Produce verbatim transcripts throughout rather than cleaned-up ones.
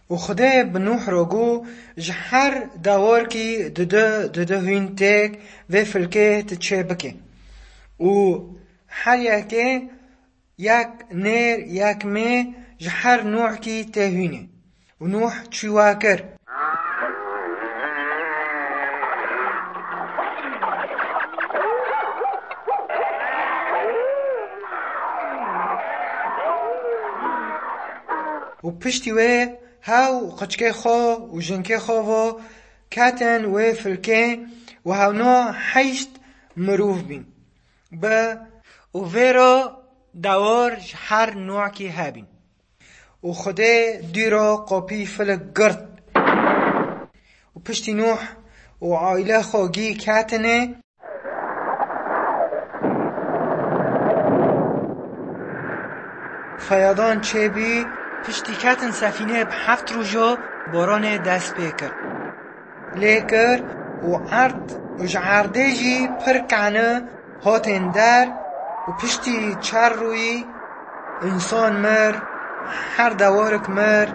و خدا بنوح رو گو جهر دوار کی دده دده هین تک و فلکه تچه بکه و هر یکه یک نیر یک می جهر نوع کی تهینه و نوح چیواکر و پشتی و هاو قچکه خو و جنکه خو و کاتن و فلکه و هاونا حیشت مروف بین با و ویرا دوار هر نوع کی هابین و خدا دیرا قاپی فلک گرد و پشتی نوح و عائله خوگی کاتنه فیادان چه بی پشتی کاتن سفینه بحفت روژا باران دست بکر لیکر و عرد و جعرده جی پر کنه هاتن در و پشتی چر روی انسان مر هر دوارک مر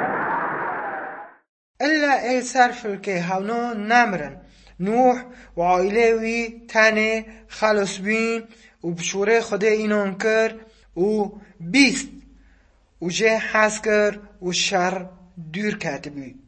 الا ای سرفل که هاونا نمرن نوح و عائله وی تنه خلص بین و بشوره خدا اینان کر و بیست و جه حس کر و شر دور کتبی